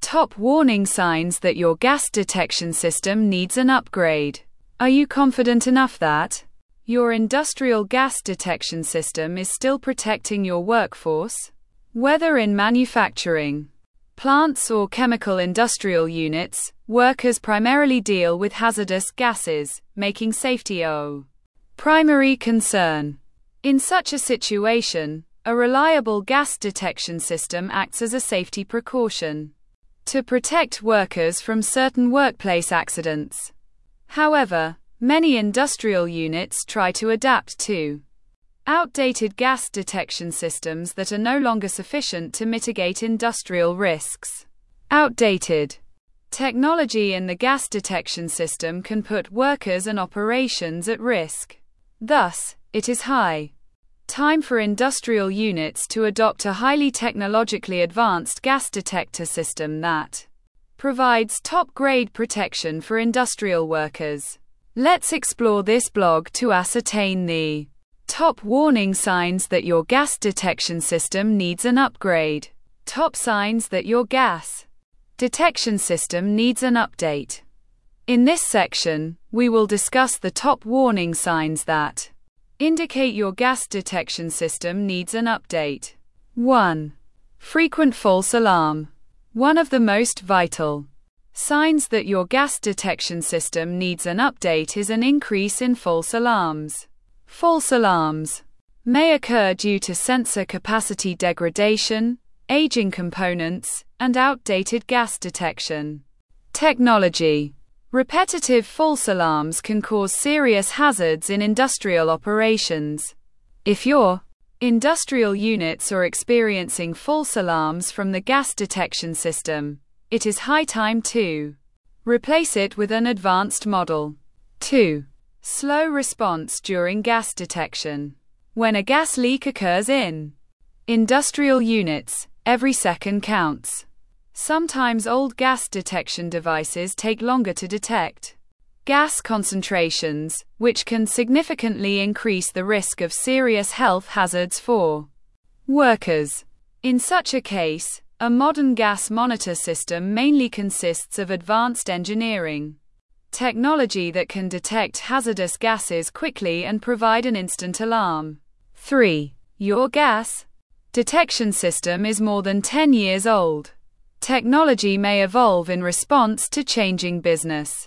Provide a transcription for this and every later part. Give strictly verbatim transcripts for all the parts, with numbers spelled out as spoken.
Top warning signs that your gas detection system needs an upgrade. Are you confident enough that your industrial gas detection system is still protecting your workforce? Whether in manufacturing, plants or chemical industrial units, workers primarily deal with hazardous gases, making safety a primary concern. In such a situation, a reliable gas detection system acts as a safety precaution to protect workers from certain workplace accidents. However, many industrial units try to adapt to outdated gas detection systems that are no longer sufficient to mitigate industrial risks. Outdated technology in the gas detection system can put workers and operations at risk. Thus, it is high time for industrial units to adopt a highly technologically advanced gas detector system that provides top-grade protection for industrial workers. Let's explore this blog to ascertain the top warning signs that your gas detection system needs an upgrade. Top signs that your gas detection system needs an update. In this section, we will discuss the top warning signs that indicate your gas detection system needs an update. one. Frequent false alarm. One of the most vital signs that your gas detection system needs an update is an increase in false alarms. False alarms may occur due to sensor capacity degradation, aging components, and outdated gas detection technology. Repetitive false alarms can cause serious hazards in industrial operations. If your industrial units are experiencing false alarms from the gas detection system, it is high time to replace it with an advanced model. two. Slow response during gas detection. When a gas leak occurs in industrial units, every second counts. Sometimes old gas detection devices take longer to detect gas concentrations, which can significantly increase the risk of serious health hazards for workers. In such a case, a modern gas monitor system mainly consists of advanced engineering technology that can detect hazardous gases quickly and provide an instant alarm. three. Your gas detection system is more than ten years old. Technology may evolve in response to changing business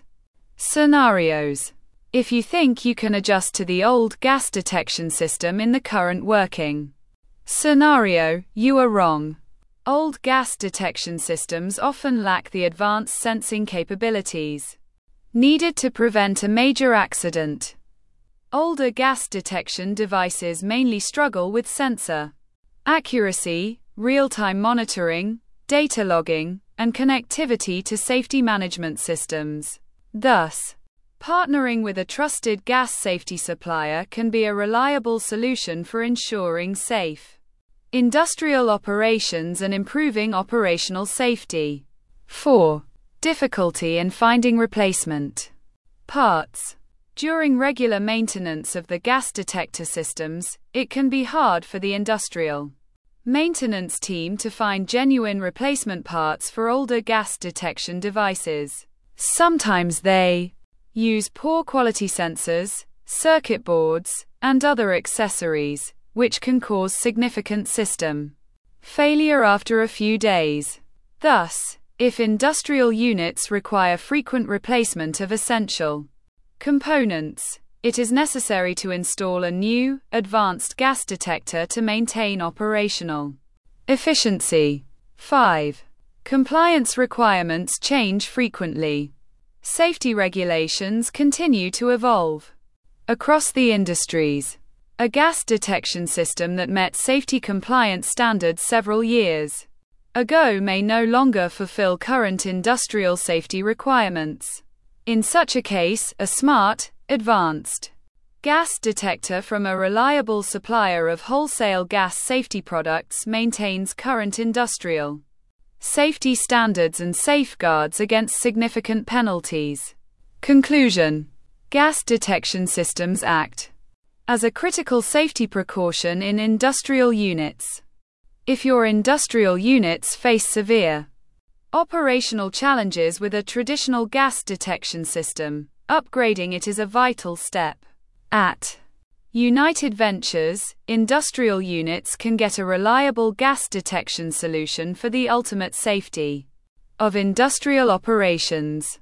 scenarios. If you think you can adjust to the old gas detection system in the current working scenario, you are wrong. Old gas detection systems often lack the advanced sensing capabilities needed to prevent a major accident. Older gas detection devices mainly struggle with sensor accuracy, real-time monitoring, data logging, and connectivity to safety management systems. Thus, partnering with a trusted gas safety supplier can be a reliable solution for ensuring safe industrial operations and improving operational safety. four. Difficulty in finding replacement parts. During regular maintenance of the gas detector systems, it can be hard for the industrial maintenance team to find genuine replacement parts for older gas detection devices. Sometimes they use poor quality sensors, circuit boards, and other accessories, which can cause significant system failure after a few days. Thus, if industrial units require frequent replacement of essential components, it is necessary to install a new, advanced gas detector to maintain operational efficiency. five. Compliance requirements change frequently. Safety regulations continue to evolve across the industries. A gas detection system that met safety compliance standards several years ago may no longer fulfill current industrial safety requirements. In such a case, a smart, advanced gas detector from a reliable supplier of wholesale gas safety products maintains current industrial safety standards and safeguards against significant penalties. Conclusion: Gas Detection Systems Act as a critical safety precaution in industrial units. If your industrial units face severe Operational challenges with a traditional gas detection system. Upgrading it is a vital step. At United Ventures, industrial units can get a reliable gas detection solution for the ultimate safety of industrial operations.